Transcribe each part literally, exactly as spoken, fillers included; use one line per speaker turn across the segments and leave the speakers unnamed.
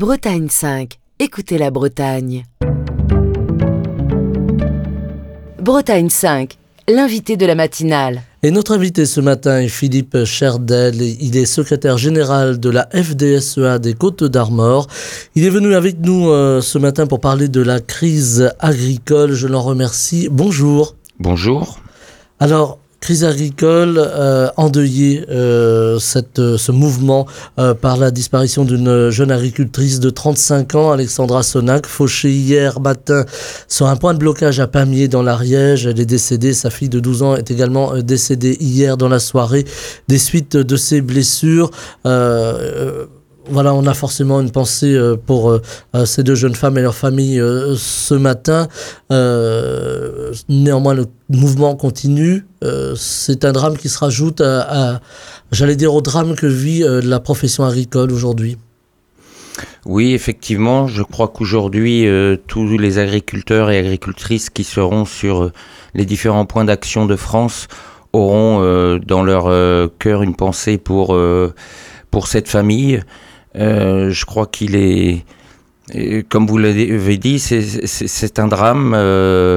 Bretagne cinq. Écoutez la Bretagne. Bretagne cinq, l'invité de la matinale.
Et notre invité ce matin est Philippe Cherdel. Il est secrétaire général de la F D S E A des Côtes-d'Armor. Il est venu avec nous euh, ce matin pour parler de la crise agricole. Je l'en remercie. Bonjour.
Bonjour.
Alors, crise agricole, euh, endeuillée, euh, cette, euh, ce mouvement euh, par la disparition d'une jeune agricultrice de trente-cinq ans, Alexandra Sonac, fauchée hier matin sur un point de blocage à Pamiers dans l'Ariège. Elle est décédée. Sa fille de douze ans est également euh, décédée hier dans la soirée des suites de ses blessures. Euh, euh, Voilà, on a forcément une pensée pour euh, ces deux jeunes femmes et leurs familles euh, ce matin. Euh, néanmoins, le mouvement continue. Euh, c'est un drame qui se rajoute à, à j'allais dire, au drame que vit euh, la profession agricole aujourd'hui.
Oui, effectivement, je crois qu'aujourd'hui, euh, tous les agriculteurs et agricultrices qui seront sur euh, les différents points d'action de France auront euh, dans leur euh, cœur une pensée pour, euh, pour cette famille. Euh, je crois qu'il est, comme vous l'avez dit, c'est, c'est, c'est un drame euh,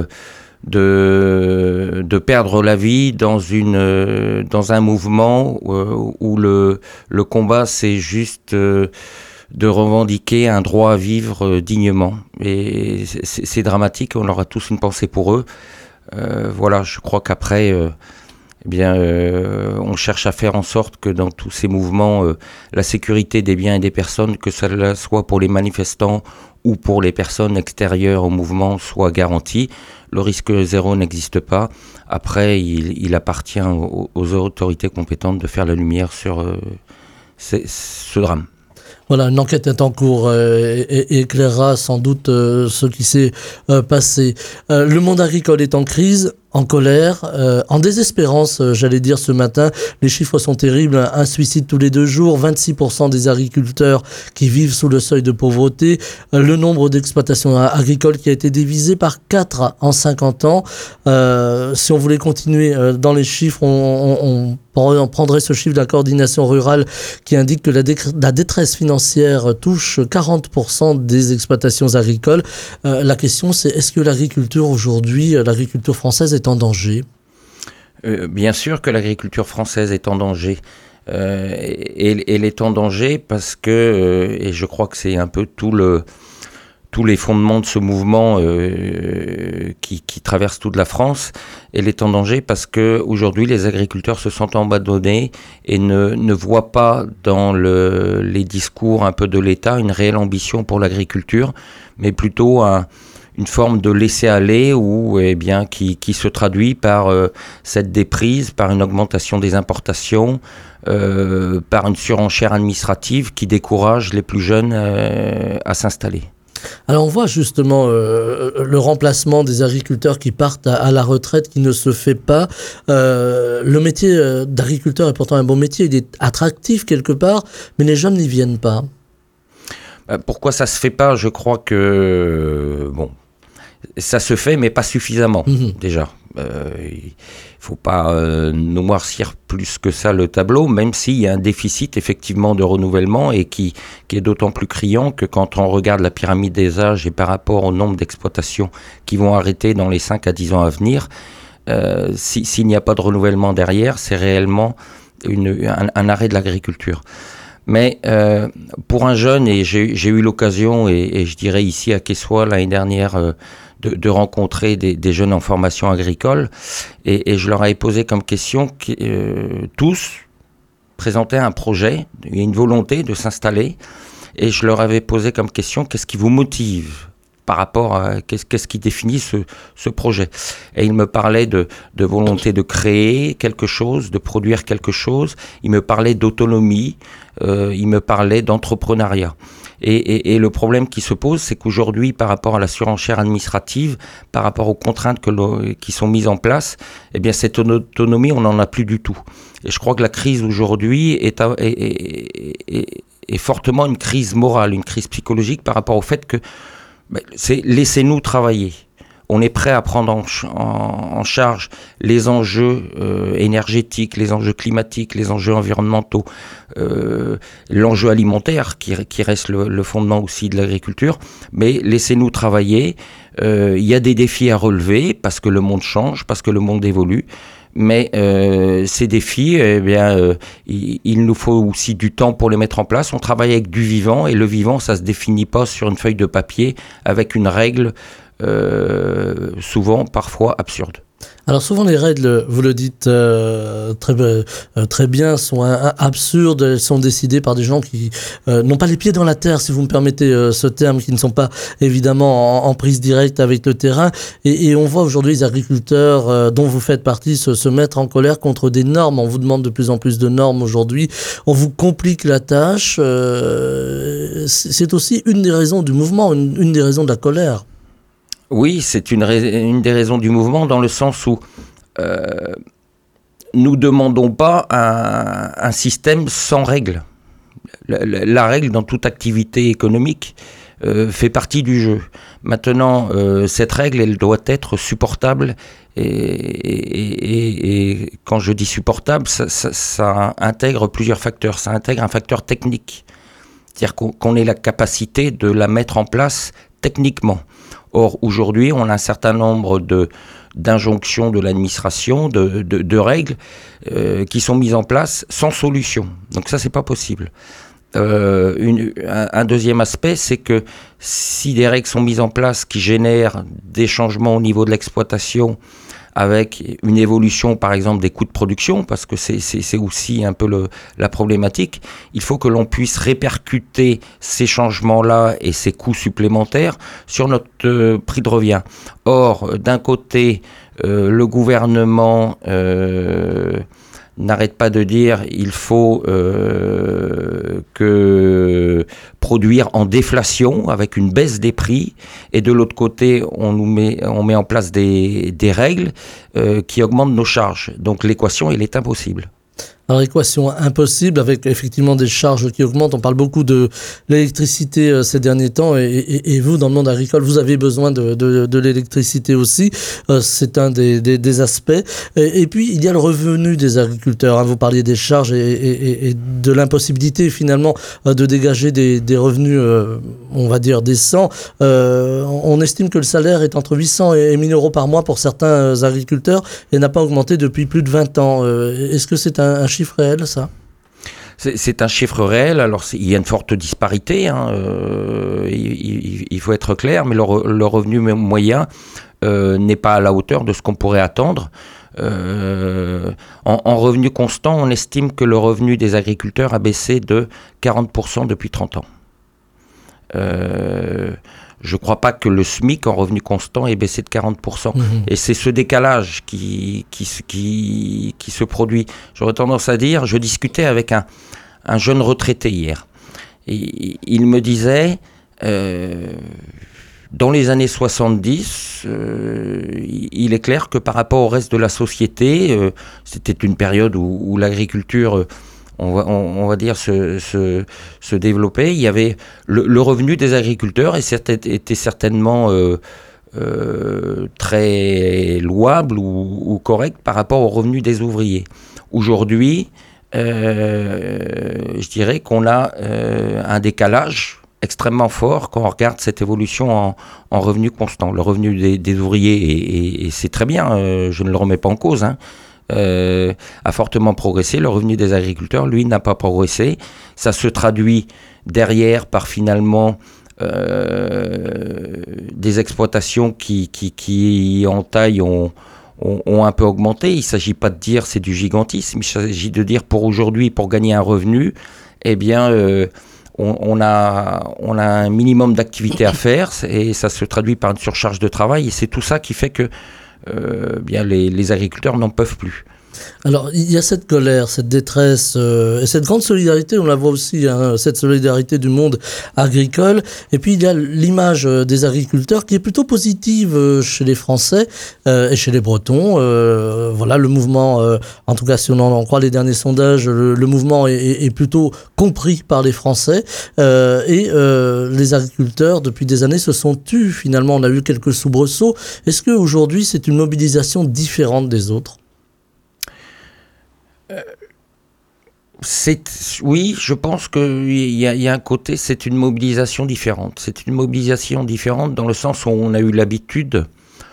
de, de perdre la vie dans, une, dans un mouvement où, où le, le combat, c'est juste euh, de revendiquer un droit à vivre dignement. Et c'est, c'est dramatique, on aura tous une pensée pour eux. Euh, voilà, je crois qu'après... Euh, Eh bien, euh, on cherche à faire en sorte que dans tous ces mouvements, euh, la sécurité des biens et des personnes, que cela soit pour les manifestants ou pour les personnes extérieures au mouvement, soit garantie. Le risque zéro n'existe pas. Après, il, il appartient aux, aux autorités compétentes de faire la lumière sur euh, ces, ce drame.
Voilà, une enquête est en cours euh, et, et éclairera sans doute euh, ce qui s'est euh, passé. Euh, le monde agricole est en crise, en colère, euh, en désespérance, euh, j'allais dire ce matin. Les chiffres sont terribles, un suicide tous les deux jours, vingt-six pour cent des agriculteurs qui vivent sous le seuil de pauvreté, euh, le nombre d'exploitations agricoles qui a été divisé par quatre en cinquante ans. Euh, si on voulait continuer euh, dans les chiffres, on, on, on prendrait ce chiffre de la coordination rurale qui indique que la, dé- la détresse financière touche quarante pour cent des exploitations agricoles. Euh, la question c'est, est-ce que l'agriculture aujourd'hui, l'agriculture française est en danger ?
euh, Bien sûr que l'agriculture française est en danger. Euh, et, elle est en danger parce que, euh, et je crois que c'est un peu tout le... tous les fondements de ce mouvement euh, qui, qui traverse toute la France, elle est en danger parce qu'aujourd'hui, les agriculteurs se sentent abandonnés et ne, ne voient pas dans le, les discours un peu de l'État une réelle ambition pour l'agriculture, mais plutôt un, une forme de laisser-aller ou, eh bien, qui, qui se traduit par euh, cette déprise, par une augmentation des importations, euh, par une surenchère administrative qui décourage les plus jeunes euh, à s'installer.
Alors on voit justement euh, le remplacement des agriculteurs qui partent à, à la retraite qui ne se fait pas. Euh, le métier d'agriculteur est pourtant un bon métier, il est attractif quelque part, mais les jeunes n'y viennent pas.
Pourquoi ça se fait pas ? Je crois que bon, ça se fait, mais pas suffisamment mmh. déjà. Euh, il faut pas euh, noircir plus que ça le tableau, même s'il y a un déficit effectivement de renouvellement et qui, qui est d'autant plus criant que quand on regarde la pyramide des âges et par rapport au nombre d'exploitations qui vont arrêter dans les cinq à dix ans à venir, euh, si, s'il n'y a pas de renouvellement derrière, c'est réellement une, un, un arrêt de l'agriculture. Mais euh, pour un jeune, et j'ai, j'ai eu l'occasion, et, et je dirais ici à Quessoy l'année dernière, euh, de, de rencontrer des, des jeunes en formation agricole, et, et je leur avais posé comme question que euh, tous présentaient un projet, une volonté de s'installer, et je leur avais posé comme question qu'est-ce qui vous motive par rapport à qu'est-ce, qu'est-ce qui définit ce, ce projet. Et il me parlait de, de volonté de créer quelque chose, de produire quelque chose. Il me parlait d'autonomie, euh, il me parlait d'entrepreneuriat. Et, et, et le problème qui se pose, c'est qu'aujourd'hui, par rapport à la surenchère administrative, par rapport aux contraintes que le, qui sont mises en place, eh bien cette autonomie, on n'en a plus du tout. Et je crois que la crise aujourd'hui est, est, est, est, est fortement une crise morale, une crise psychologique par rapport au fait que c'est laissez-nous travailler. on est prêt à prendre en, en, en charge les enjeux euh, énergétiques, les enjeux climatiques, les enjeux environnementaux, euh, l'enjeu alimentaire qui, qui reste le, le fondement aussi de l'agriculture, mais laissez-nous travailler. Euh, il y a des défis à relever parce que le monde change, parce que le monde évolue. Mais euh, ces défis, eh bien, euh, il, il nous faut aussi du temps pour les mettre en place. On travaille avec du vivant, et le vivant, ça se définit pas sur une feuille de papier avec une règle euh, souvent, parfois absurde.
Alors souvent les règles, vous le dites euh, très, euh, très bien, sont euh, absurdes, elles sont décidées par des gens qui euh, n'ont pas les pieds dans la terre, si vous me permettez euh, ce terme, qui ne sont pas évidemment en, en prise directe avec le terrain. Et, et on voit aujourd'hui les agriculteurs euh, dont vous faites partie se, se mettre en colère contre des normes. On vous demande de plus en plus de normes aujourd'hui. On vous complique la tâche. Euh, c'est aussi une des raisons du mouvement, une, une des raisons de la colère.
Oui, c'est une, rais- une des raisons du mouvement, dans le sens où euh, nous ne demandons pas un, un système sans règles. La, la, la règle dans toute activité économique euh, fait partie du jeu. Maintenant, euh, cette règle, elle doit être supportable. Et, et, et, et quand je dis supportable, ça, ça, ça intègre plusieurs facteurs. Ça intègre un facteur technique. C'est-à-dire qu'on, qu'on ait la capacité de la mettre en place techniquement. Or, aujourd'hui, on a un certain nombre de, d'injonctions de l'administration, de, de, de règles euh, qui sont mises en place sans solution. Donc ça, c'est pas possible. Euh, une, un, un deuxième aspect, c'est que si des règles sont mises en place qui génèrent des changements au niveau de l'exploitation, avec une évolution, par exemple, des coûts de production, parce que c'est, c'est, c'est aussi un peu le, la problématique, il faut que l'on puisse répercuter ces changements-là et ces coûts supplémentaires sur notre euh, prix de revient. Or, d'un côté, euh, le gouvernement euh, n'arrête pas de dire il faut euh, que produire en déflation avec une baisse des prix, et de l'autre côté on nous met on met en place des des règles euh, qui augmentent nos charges. Donc l'équation, elle est impossible.
Alors, équation impossible avec effectivement des charges qui augmentent. On parle beaucoup de l'électricité euh, ces derniers temps, et, et, et vous, dans le monde agricole, vous avez besoin de, de, de l'électricité aussi. Euh, c'est un des, des, des aspects. Et, et puis, il y a le revenu des agriculteurs. Hein. Vous parliez des charges et, et, et de l'impossibilité finalement euh, de dégager des, des revenus, euh, on va dire, décents. Euh, on estime que le salaire est entre huit cents et mille euros par mois pour certains agriculteurs et n'a pas augmenté depuis plus de vingt ans. Euh, est-ce que c'est un, un chiffre réel, ça ?
C'est, c'est un chiffre réel. Alors, il y a une forte disparité, hein, euh, il, il, il faut être clair, mais le, re, le revenu moyen euh, n'est pas à la hauteur de ce qu'on pourrait attendre. Euh, en, en revenu constant, on estime que le revenu des agriculteurs a baissé de quarante pour cent depuis trente ans. Euh, je ne crois pas que le SMIC en revenu constant ait baissé de quarante pour cent. Mmh. Et c'est ce décalage qui, qui, qui, qui se produit. J'aurais tendance à dire, je discutais avec un, un jeune retraité hier. Et il me disait, euh, dans les années soixante-dix, euh, il est clair que par rapport au reste de la société, euh, c'était une période où, où l'agriculture... Euh, On va, on, on va dire se, se, se développer. Il y avait le, le revenu des agriculteurs était, était certainement euh, euh, très louable ou, ou correct par rapport au revenu des ouvriers. Aujourd'hui, euh, je dirais qu'on a euh, un décalage extrêmement fort quand on regarde cette évolution en, en revenu constant. Le revenu des, des ouvriers, et, et, et c'est très bien, euh, je ne le remets pas en cause, hein, Euh, a fortement progressé. Le revenu des agriculteurs, lui, n'a pas progressé. Ça se traduit derrière par finalement euh, des exploitations qui, qui, qui en taille ont, ont, ont un peu augmenté. Il ne s'agit pas de dire c'est du gigantisme, il s'agit de dire pour aujourd'hui, pour gagner un revenu, eh bien, euh, on, on, a, on a un minimum d'activité à faire, et ça se traduit par une surcharge de travail, et c'est tout ça qui fait que Euh, bien les, les agriculteurs n'en peuvent plus.
Alors, il y a cette colère, cette détresse euh, et cette grande solidarité, on la voit aussi, hein, cette solidarité du monde agricole. Et puis, il y a l'image euh, des agriculteurs qui est plutôt positive euh, chez les Français euh, et chez les Bretons. Euh, voilà, le mouvement, euh, en tout cas, si on en croit les derniers sondages, le, le mouvement est, est, est plutôt compris par les Français. Euh, et euh, les agriculteurs, depuis des années, se sont tus. Finalement, on a eu quelques soubresauts. Est-ce qu'aujourd'hui, c'est une mobilisation différente des autres ?
Euh, c'est, oui, je pense qu'il y, y a un côté, c'est une mobilisation différente. C'est une mobilisation différente dans le sens où on a eu l'habitude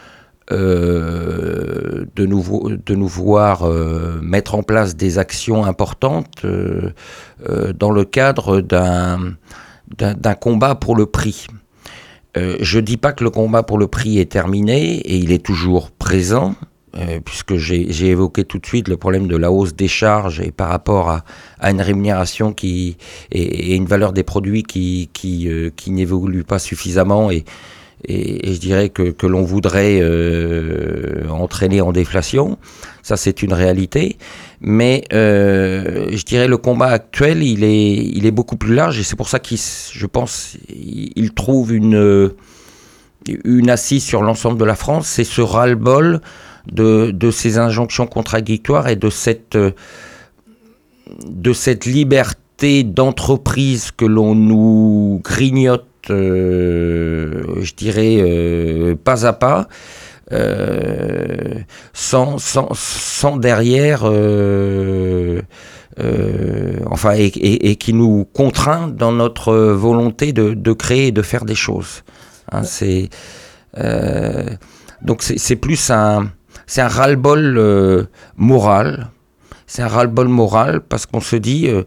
euh, de, nous, de nous voir euh, mettre en place des actions importantes euh, euh, dans le cadre d'un, d'un, d'un combat pour le prix. Euh, je ne dis pas que le combat pour le prix est terminé, et il est toujours présent. Euh, puisque j'ai, j'ai évoqué tout de suite le problème de la hausse des charges et par rapport à, à une rémunération qui et, et une valeur des produits qui qui, euh, qui n'évolue pas suffisamment et, et, et je dirais que, que l'on voudrait euh, entraîner en déflation. Ça, c'est une réalité. Mais euh, je dirais le combat actuel, il est il est beaucoup plus large et c'est pour ça qu'il, je pense, il trouve une une assise sur l'ensemble de la France. C'est ce ras-le-bol De, de ces injonctions contradictoires et de cette, de cette liberté d'entreprise que l'on nous grignote, euh, je dirais, euh, pas à pas, euh, sans, sans, sans derrière, euh, euh, enfin, et, et, et qui nous contraint dans notre volonté de, de créer et de faire des choses. Hein, c'est, euh, donc c'est, c'est plus un... C'est un ras-le-bol euh, moral. C'est un ras-le-bol moral parce qu'on se dit euh,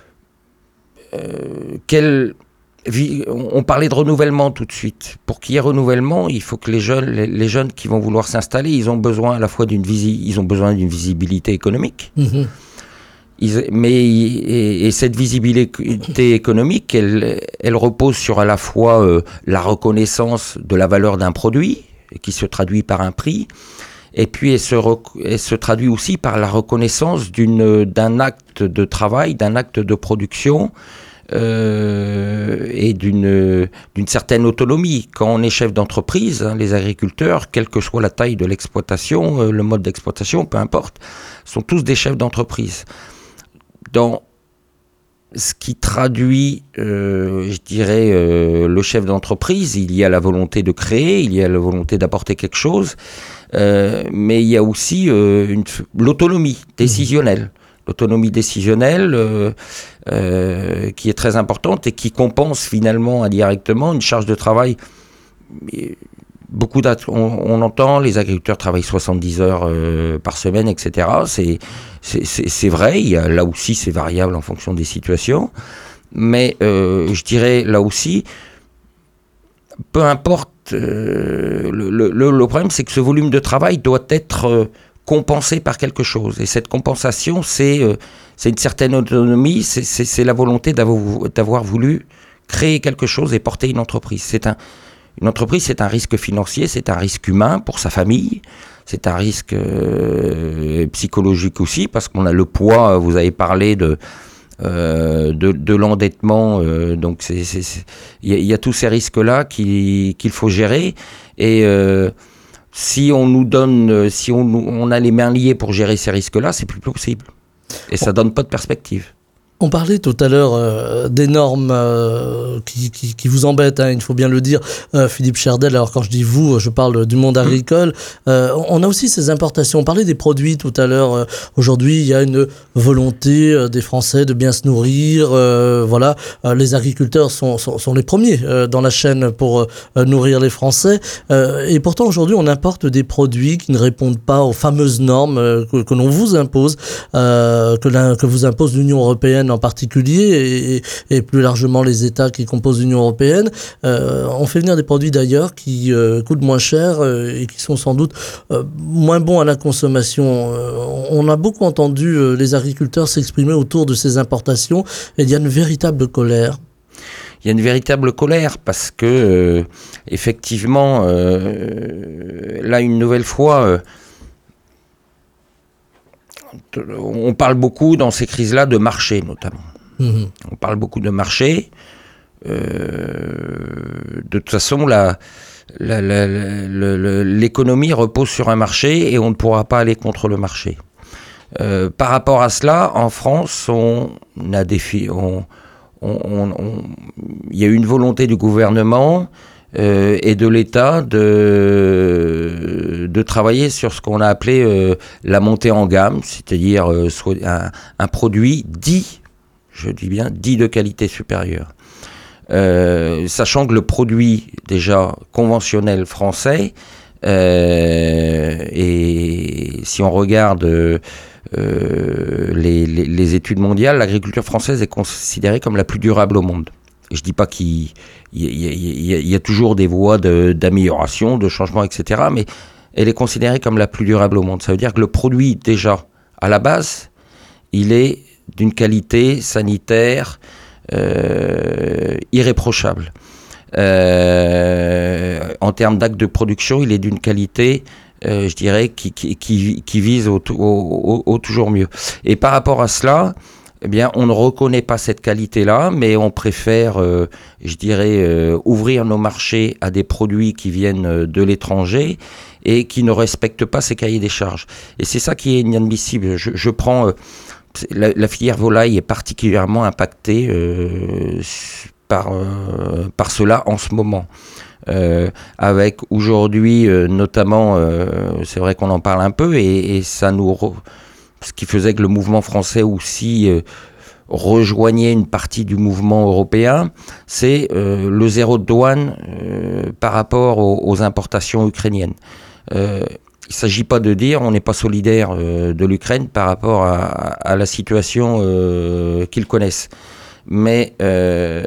euh, quel, on parlait de renouvellement tout de suite. Pour qu'il y ait renouvellement, il faut que les jeunes, les, les jeunes qui vont vouloir s'installer, ils ont besoin à la fois d'une visi, ils ont besoin d'une visibilité économique. Mmh. Ils, mais et, et cette visibilité économique, elle, elle repose sur à la fois euh, la reconnaissance de la valeur d'un produit qui se traduit par un prix. Et puis, elle se, rec- elle se traduit aussi par la reconnaissance d'une, d'un acte de travail, d'un acte de production euh, et d'une, d'une certaine autonomie. Quand on est chef d'entreprise, hein, les agriculteurs, quelle que soit la taille de l'exploitation, euh, le mode d'exploitation, peu importe, sont tous des chefs d'entreprise. Dans ce qui traduit, euh, je dirais, euh, le chef d'entreprise, il y a la volonté de créer, il y a la volonté d'apporter quelque chose, euh, mais il y a aussi euh, une, l'autonomie décisionnelle. L'autonomie décisionnelle euh, euh, qui est très importante et qui compense finalement indirectement une charge de travail. Beaucoup on, on entend les agriculteurs travaillent soixante-dix heures euh, par semaine, et cetera. C'est, c'est, c'est, c'est vrai, il y a, là aussi c'est variable en fonction des situations, mais euh, je dirais là aussi, peu importe, euh, le, le, le problème c'est que ce volume de travail doit être euh, compensé par quelque chose, et cette compensation c'est, euh, c'est une certaine autonomie, c'est, c'est, c'est la volonté d'avoir, d'avoir voulu créer quelque chose et porter une entreprise. C'est un Une entreprise, c'est un risque financier, c'est un risque humain pour sa famille, c'est un risque euh, psychologique aussi, parce qu'on a le poids, vous avez parlé de, euh, de, de l'endettement, euh, donc c'est, c'est, c'est, y, a, y a tous ces risques-là qui, qu'il faut gérer, et euh, si on nous donne, si on, on a les mains liées pour gérer ces risques-là, c'est plus possible, et ça donne pas de perspective.
On parlait tout à l'heure euh, des normes euh, qui, qui, qui vous embêtent, hein, il faut bien le dire, euh, Philippe Cherdel. Alors quand je dis vous, je parle du monde agricole. Euh, on a aussi ces importations. On parlait des produits tout à l'heure. Euh, aujourd'hui, il y a une volonté euh, des Français de bien se nourrir. Euh, voilà, euh, les agriculteurs sont, sont, sont les premiers euh, dans la chaîne pour euh, nourrir les Français. Euh, et pourtant, aujourd'hui, on importe des produits qui ne répondent pas aux fameuses normes euh, que, que l'on vous impose, euh, que, la, que vous impose l'Union européenne en particulier et, et plus largement les États qui composent l'Union européenne. Euh, on fait venir des produits d'ailleurs qui euh, coûtent moins cher euh, et qui sont sans doute euh, moins bons à la consommation. Euh, on a beaucoup entendu euh, les agriculteurs s'exprimer autour de ces importations et il y a une véritable colère.
Il y a une véritable colère parce que euh, effectivement, euh, là une nouvelle fois, euh, on parle beaucoup dans ces crises-là de marché, notamment. Mmh. On parle beaucoup de marché. Euh, de toute façon, la, la, la, la, la, l'économie repose sur un marché et on ne pourra pas aller contre le marché. Euh, par rapport à cela, en France, on a des fi- on, on, on, on, il y a eu une volonté du gouvernement euh, et de l'État de, de travailler sur ce qu'on a appelé euh, la montée en gamme, c'est-à-dire euh, un, un produit dit, je dis bien, dit de qualité supérieure. Euh, sachant que le produit déjà conventionnel français, euh, et si on regarde euh, les, les, les études mondiales, l'agriculture française est considérée comme la plus durable au monde. Et je dis pas qu'il y, y, y, y a toujours des voies de, d'amélioration, de changement, et cetera, mais elle est considérée comme la plus durable au monde. Ça veut dire que le produit, déjà, à la base, il est d'une qualité sanitaire Euh, irréprochable. Euh, en termes d'actes de production, il est d'une qualité, euh, je dirais, qui, qui, qui, qui vise au, au, au, au toujours mieux. Et par rapport à cela, eh bien, on ne reconnaît pas cette qualité-là, mais on préfère, euh, je dirais, euh, ouvrir nos marchés à des produits qui viennent de l'étranger et qui ne respectent pas ces cahiers des charges. Et c'est ça qui est inadmissible. Je, je prends... Euh, La, la filière volaille est particulièrement impactée euh, par, euh, par cela en ce moment. Euh, avec aujourd'hui, euh, notamment, euh, c'est vrai qu'on en parle un peu, et, et ça nous... Re... Ce qui faisait que le mouvement français aussi euh, rejoignait une partie du mouvement européen, c'est euh, le zéro de douane euh, par rapport aux, aux importations ukrainiennes. Euh, Il ne s'agit pas de dire on n'est pas solidaire euh, de l'Ukraine par rapport à, à la situation euh, qu'ils connaissent. Mais euh,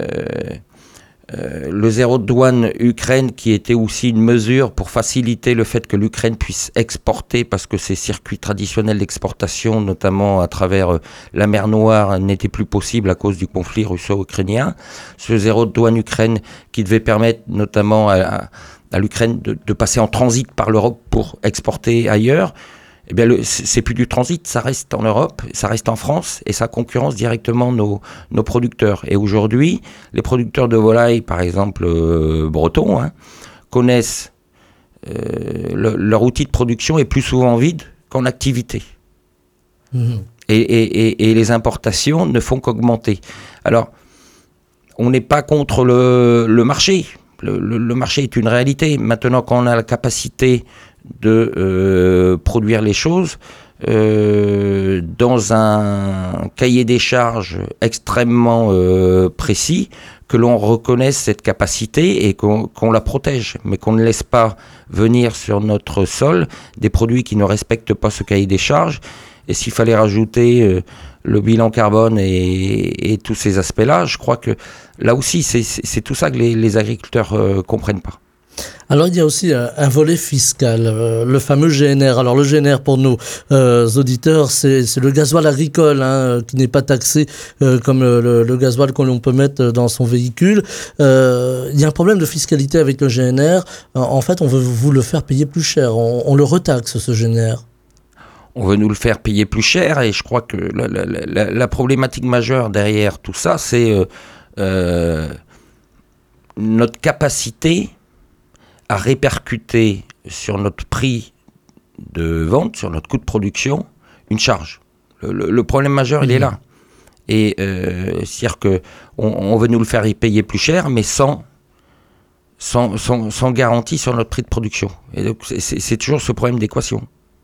euh, le zéro de douane Ukraine, qui était aussi une mesure pour faciliter le fait que l'Ukraine puisse exporter, parce que ses circuits traditionnels d'exportation, notamment à travers euh, la mer Noire, n'étaient plus possibles à cause du conflit russo-ukrainien. Ce zéro de douane Ukraine qui devait permettre notamment à, à à l'Ukraine de, de passer en transit par l'Europe pour exporter ailleurs, eh bien le, c'est plus du transit, ça reste en Europe, ça reste en France, et ça concurrence directement nos, nos producteurs. Et aujourd'hui, les producteurs de volailles, par exemple euh, bretons, hein, connaissent euh, le, leur outil de production est plus souvent vide qu'en activité. Mmh. Et, et, et, et les importations ne font qu'augmenter. Alors, on n'est pas contre le, le marché. Le, le, le marché est une réalité. Maintenant, quand on a la capacité de euh, produire les choses euh, dans un cahier des charges extrêmement euh, précis, que l'on reconnaisse cette capacité et qu'on, qu'on la protège, mais qu'on ne laisse pas venir sur notre sol des produits qui ne respectent pas ce cahier des charges. Et s'il fallait rajouter euh, le bilan carbone et, et tous ces aspects-là, je crois que là aussi, c'est, c'est, c'est tout ça que les, les agriculteurs ne euh, comprennent pas.
Alors il y a aussi un, un volet fiscal, euh, le fameux G N R. Alors le G N R pour nos euh, auditeurs, c'est, c'est le gasoil agricole hein, qui n'est pas taxé euh, comme le, le gasoil que l'on peut mettre dans son véhicule. Euh, il y a un problème de fiscalité avec le G N R. En fait, on veut vous le faire payer plus cher. On, on le retaxe, ce G N R.
On veut nous le faire payer plus cher, et je crois que la, la, la, la problématique majeure derrière tout ça, c'est euh, euh, notre capacité à répercuter sur notre prix de vente, sur notre coût de production, une charge. Le, le, le problème majeur, mmh. il est là. Et euh, c'est-à-dire qu'on on veut nous le faire payer plus cher, mais sans, sans, sans, sans garantie sur notre prix de production. Et donc, c'est, c'est toujours ce problème d'équation.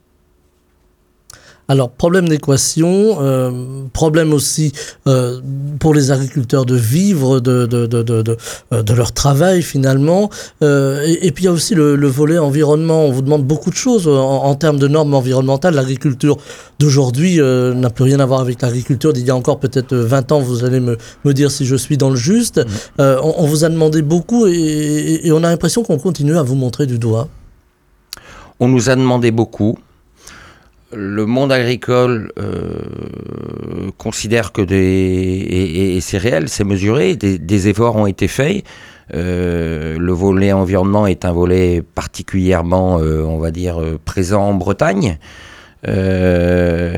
Alors, problème d'équation, euh, problème aussi euh, pour les agriculteurs de vivre de, de, de, de, de, de leur travail finalement. Euh, et, et puis il y a aussi le, le volet environnement. On vous demande beaucoup de choses en, en termes de normes environnementales. L'agriculture d'aujourd'hui euh, n'a plus rien à voir avec l'agriculture d'il y a encore peut-être vingt ans. Vous allez me, me dire si je suis dans le juste. Mmh. Euh, on, on vous a demandé beaucoup et, et, et on a l'impression qu'on continue à vous montrer du doigt.
On nous a demandé beaucoup. Le monde agricole euh, considère que des... Et, et c'est réel, c'est mesuré, des, des efforts ont été faits. Euh, le volet environnement est un volet particulièrement, euh, on va dire, présent en Bretagne. Euh,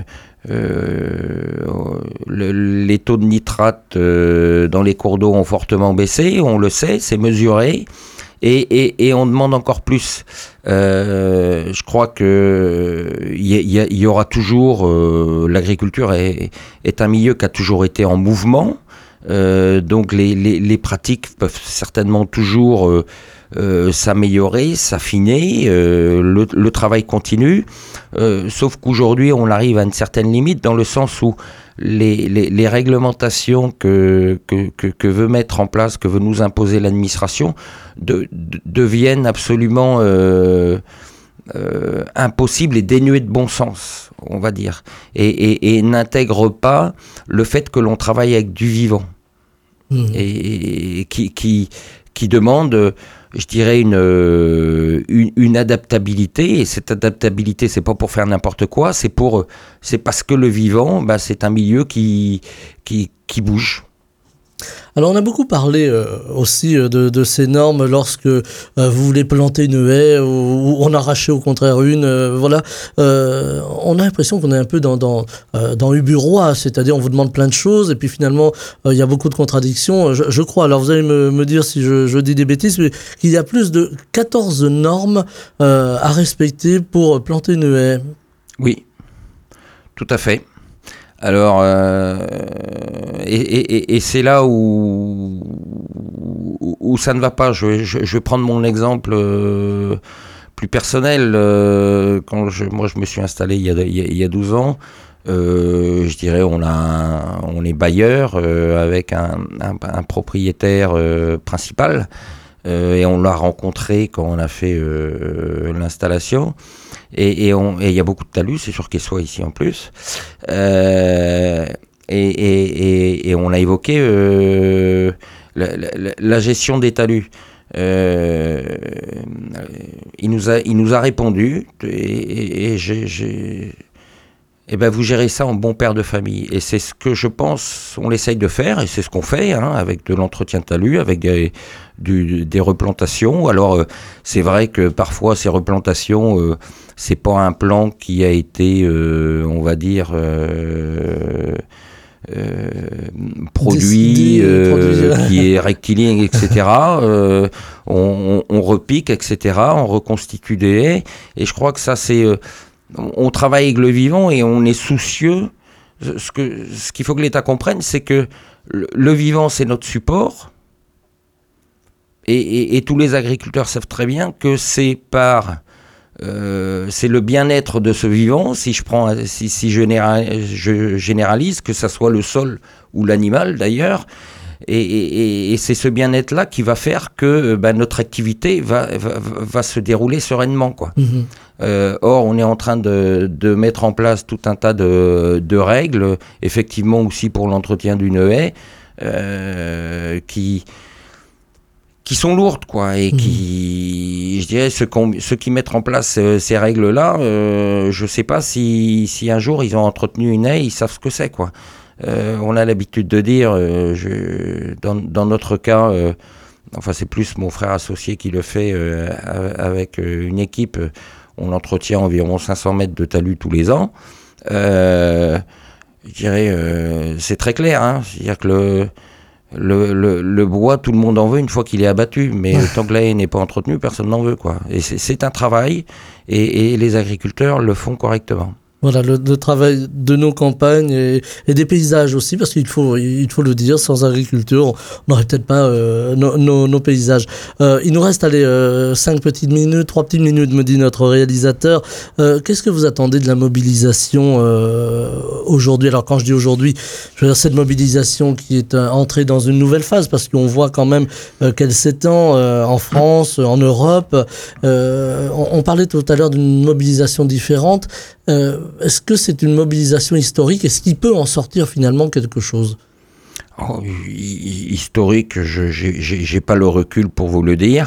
euh, le, les taux de nitrate euh, dans les cours d'eau ont fortement baissé, on le sait, c'est mesuré. Et, et, et on demande encore plus. Euh, je crois que il y, y, y aura toujours euh, l'agriculture est, est un milieu qui a toujours été en mouvement. Euh, donc les, les, les pratiques peuvent certainement toujours euh, euh, s'améliorer, s'affiner. Euh, le, le travail continue. Euh, sauf qu'aujourd'hui on arrive à une certaine limite dans le sens où Les, les, les réglementations que, que, que, que veut mettre en place, que veut nous imposer l'administration, de, de, deviennent absolument euh, euh, impossibles et dénuées de bon sens, on va dire, et, et, et n'intègrent pas le fait que l'on travaille avec du vivant, mmh. et, et qui, qui, qui demande, je dirais, une, une, une adaptabilité. Et cette adaptabilité, c'est pas pour faire n'importe quoi, c'est pour, c'est parce que le vivant, bah, c'est un milieu qui, qui, qui bouge.
Alors on a beaucoup parlé euh, aussi euh, de, de ces normes lorsque euh, vous voulez planter une haie ou, ou en arracher au contraire une. Euh, voilà, euh, on a l'impression qu'on est un peu dans dans euh, dans Ubu Roi, c'est-à-dire on vous demande plein de choses et puis finalement euh, il y a beaucoup de contradictions. Je, je crois. Alors vous allez me, me dire si je, je dis des bêtises, mais qu'il y a plus de quatorze normes euh, à respecter pour planter une haie.
Oui, tout à fait. Alors, euh, et, et, et c'est là où, où, où ça ne va pas. Je, je, je vais prendre mon exemple euh, plus personnel. Euh, quand je, moi, je me suis installé il y a, il y a douze ans, euh, je dirais on, a, on est bailleur euh, avec un, un, un propriétaire euh, principal. Euh, et on l'a rencontré quand on a fait euh, l'installation. Et il y a beaucoup de talus, c'est sûr qu'il soit ici en plus. Euh, et, et, et, et on a évoqué euh, la, la, la gestion des talus. Euh, il, nous a, il nous a répondu, et, et, et j'ai... j'ai Eh ben vous gérez ça en bon père de famille. Et c'est ce que je pense, on essaye de faire, et c'est ce qu'on fait, hein, avec de l'entretien de talus, avec des, du, des replantations. Alors, euh, c'est vrai que parfois, ces replantations, euh, c'est pas un plan qui a été, euh, on va dire, euh, euh, produit, Décidé, euh, produit. qui est rectiligne, et cetera. euh, on, on, on repique, et cetera. On reconstitue des haies. Et je crois que ça, c'est... Euh, on travaille avec le vivant et on est soucieux. Ce, que, ce qu'il faut que l'État comprenne, c'est que le, le vivant, c'est notre support. Et, et, et tous les agriculteurs savent très bien que c'est par... Euh, c'est le bien-être de ce vivant, si je, prends, si, si je, généralise, je généralise, que ça soit le sol ou l'animal d'ailleurs. Et, et, et c'est ce bien-être-là qui va faire que bah, notre activité va, va, va se dérouler sereinement, quoi. Mmh. Euh, or, on est en train de, de mettre en place tout un tas de, de règles, effectivement aussi pour l'entretien d'une haie, euh, qui, qui sont lourdes, quoi, et mmh. qui, je dirais, ceux, ceux qui mettent en place euh, ces règles-là, euh, je ne sais pas si, si un jour ils ont entretenu une haie, ils savent ce que c'est, quoi. Euh, on a l'habitude de dire, euh, je, dans, dans notre cas, euh, enfin c'est plus mon frère associé qui le fait euh, avec euh, une équipe, on entretient environ cinq cents mètres de talus tous les ans. Euh, je dirais, euh, c'est très clair, hein, c'est-à-dire que le, le, le, le bois, tout le monde en veut une fois qu'il est abattu, mais tant que la haie n'est pas entretenue, personne n'en veut, quoi. Et c'est, c'est un travail, et, et les agriculteurs le font correctement.
Voilà, le, le travail de nos campagnes et, et des paysages aussi, parce qu'il faut, il faut le dire, sans agriculture, on n'aurait peut-être pas euh, nos, nos, nos paysages. Euh, il nous reste, allez, euh, cinq petites minutes, trois petites minutes, me dit notre réalisateur. Euh, qu'est-ce que vous attendez de la mobilisation euh, aujourd'hui? Alors, quand je dis aujourd'hui, je veux dire cette mobilisation qui est euh, entrée dans une nouvelle phase, parce qu'on voit quand même euh, qu'elle s'étend euh, en France, en Europe. Euh, on, on parlait tout à l'heure d'une mobilisation différente. Euh, est-ce que c'est une mobilisation historique? Est-ce qu'il peut en sortir finalement quelque chose?
Oh, historique, je j'ai, j'ai pas le recul pour vous le dire.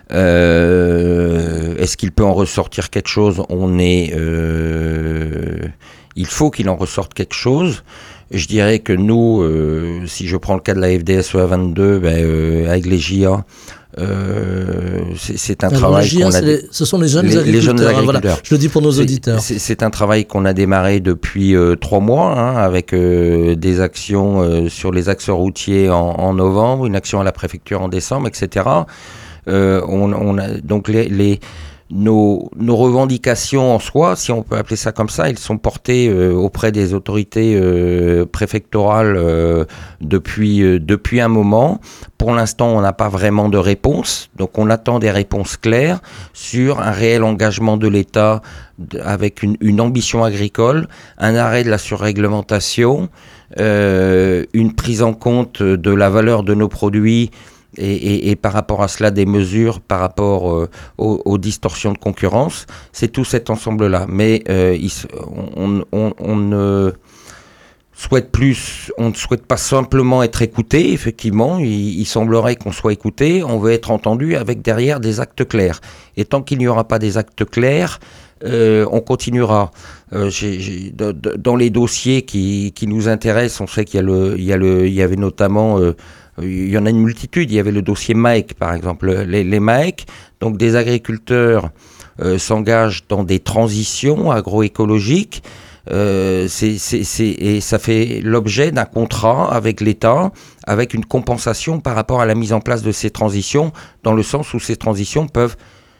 Euh, est-ce qu'il peut en ressortir quelque chose? On est, euh, il faut qu'il en ressorte quelque chose. Je dirais que nous, euh, si je prends le cas de la F D S E A vingt-deux, ben, euh, avec les J A, Euh, c'est, c'est un
Alors,
travail
J A,
qu'on a.
Les, ce sont les jeunes
les,
agriculteurs.
Les jeunes agriculteurs.
Hein, voilà. Je le dis pour nos
c'est,
auditeurs.
C'est, c'est un travail qu'on a démarré depuis euh, trois mois, hein, avec euh, des actions euh, sur les axes routiers en, en novembre, une action à la préfecture en décembre, et cetera. Euh, on, on a donc les, les Nos, nos revendications en soi, si on peut appeler ça comme ça, elles sont portées euh, auprès des autorités euh, préfectorales euh, depuis, euh, depuis un moment. Pour l'instant, on n'a pas vraiment de réponse. Donc on attend des réponses claires sur un réel engagement de l'État d- avec une, une ambition agricole, un arrêt de la surréglementation, euh, une prise en compte de la valeur de nos produits. Et, et, et par rapport à cela, des mesures par rapport euh, aux, aux distorsions de concurrence. C'est tout cet ensemble-là. Mais euh, il, on, on, on ne souhaite plus, on ne souhaite pas simplement être écouté. Effectivement, il, il semblerait qu'on soit écouté. On veut être entendu avec derrière des actes clairs. Et tant qu'il n'y aura pas des actes clairs, Euh, on continuera. Euh, j'ai, j'ai, de, de, dans les dossiers qui, qui nous intéressent, on sait qu'il y a le, il y a le, il y avait notamment, euh, il y en a une multitude. Il y avait le dossier M A E C, par exemple. Les, les M A E C, donc des agriculteurs euh, s'engagent dans des transitions agroécologiques. Euh, c'est, c'est, c'est, et ça fait l'objet d'un contrat avec l'État, avec une compensation par rapport à la mise en place de ces transitions, dans le sens où ces transitions peuvent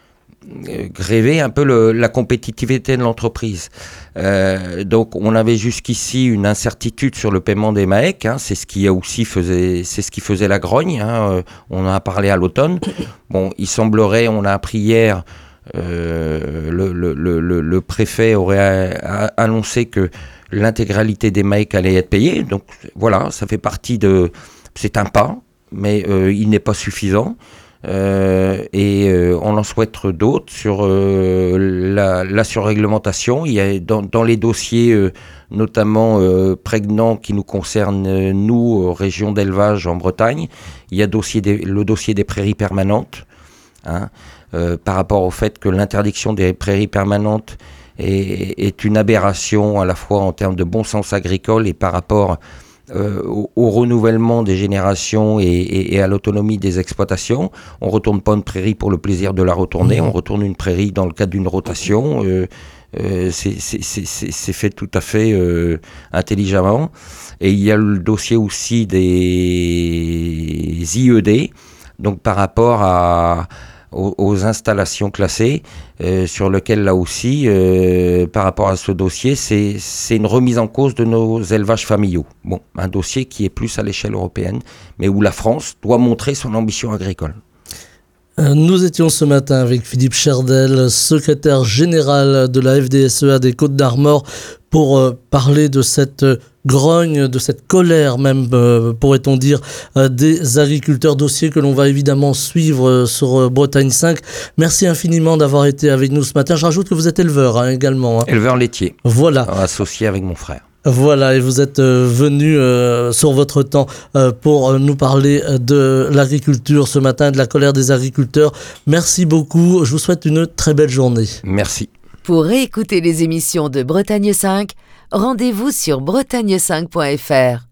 gréver un peu le, la compétitivité de l'entreprise. Euh, donc on avait jusqu'ici une incertitude sur le paiement des M A E C, hein, c'est ce qui a aussi faisait, c'est ce qui faisait la grogne, hein, euh, on en a parlé à l'automne. Bon, il semblerait, on a appris hier, euh, le, le, le, le préfet aurait a, a annoncé que l'intégralité des M A E C allait être payée, donc voilà, ça fait partie de... C'est un pas, mais euh, il n'est pas suffisant. Euh, et euh, on en souhaite d'autres sur euh, la, la surréglementation. Il y a dans, dans les dossiers euh, notamment euh, prégnants qui nous concernent euh, nous, euh, région d'élevage en Bretagne, il y a dossier des, le dossier des prairies permanentes, hein, euh, par rapport au fait que l'interdiction des prairies permanentes est, est une aberration à la fois en termes de bon sens agricole et par rapport Euh, au, au renouvellement des générations et, et, et à l'autonomie des exploitations. On ne retourne pas une prairie pour le plaisir de la retourner, mmh. on retourne une prairie dans le cadre d'une rotation. Euh, euh, c'est, c'est, c'est, c'est, c'est fait tout à fait euh, intelligemment. Et il y a le dossier aussi des I E D, donc par rapport à Aux, aux installations classées, euh, sur lequel là aussi, euh, par rapport à ce dossier, c'est, c'est une remise en cause de nos élevages familiaux. Bon, un dossier qui est plus à l'échelle européenne, mais où la France doit montrer son ambition agricole.
Nous étions ce matin avec Philippe Cherdel, secrétaire général de la F D S E A des Côtes-d'Armor, pour euh, parler de cette grogne, de cette colère même, euh, pourrait-on dire, euh, des agriculteurs, dossier que l'on va évidemment suivre euh, sur euh, Bretagne cinq. Merci infiniment d'avoir été avec nous ce matin. Je rajoute que vous êtes éleveur hein, également. Hein.
Éleveur laitier.
Voilà.
Associé avec mon frère.
Voilà, et vous êtes euh, venu euh, sur votre temps euh, pour euh, nous parler de l'agriculture ce matin, de la colère des agriculteurs. Merci beaucoup, je vous souhaite une très belle journée.
Merci.
Pour réécouter les émissions de Bretagne cinq, rendez-vous sur bretagne cinq point f r.